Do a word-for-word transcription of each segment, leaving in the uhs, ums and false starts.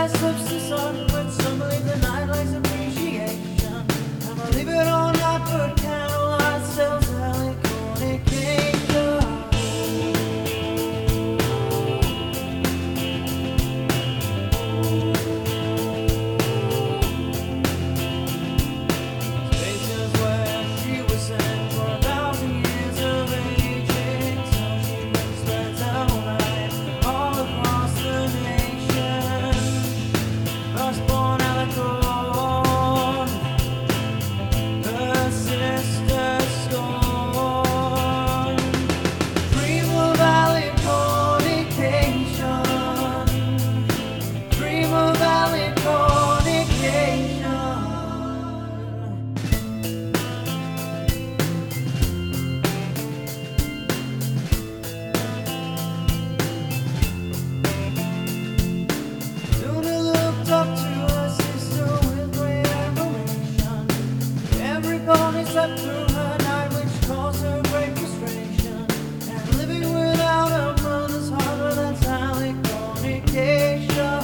sky slips the sun, but some believe the night likes appreciation. And believe it or not, but candlelight sells Californication. Slept through her night, which caused her great frustration. And living without her mother's heart, well, that's Californication.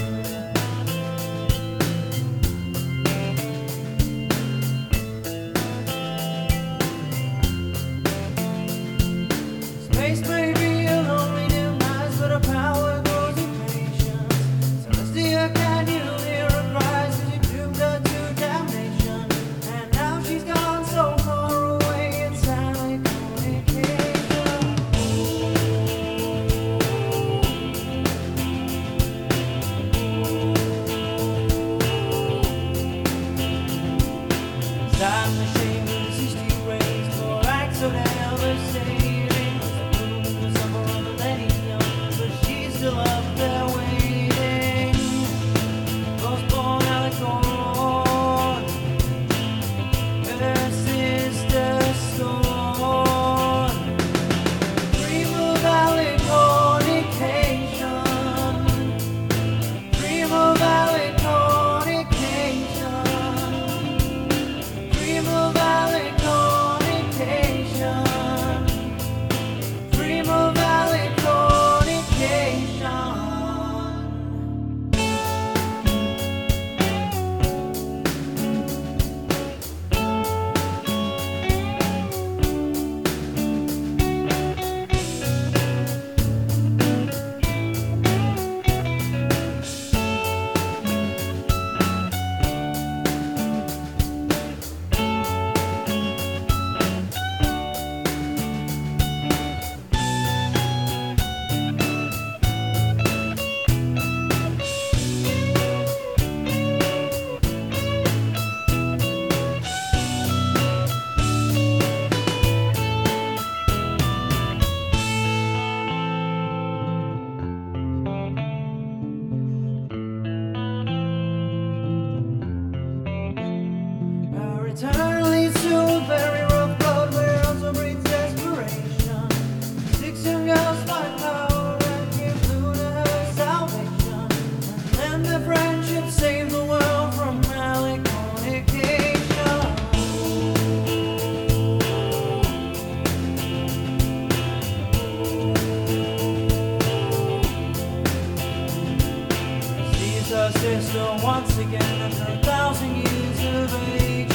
Space may be a lonely demise, but her power grows in patience. Celestia, can you hear her cries as you doomed her to damnation? And now she's gone so far away, it's Californication. Time machine loses two rays for acts of elevating. The summer of the lady young, but she's still up there waiting. Postpone Alicorn, her sister scorn. Dream of Alicornication. Dream of Alicornication. Dream of Alicornication. Dream of Alicornication. Our return leads to a very rough road where also breeds desperation. Six young girls find power and give Luna her salvation. And then their friendship saved the world from Californication. Sees her sister once again after a thousand years of age.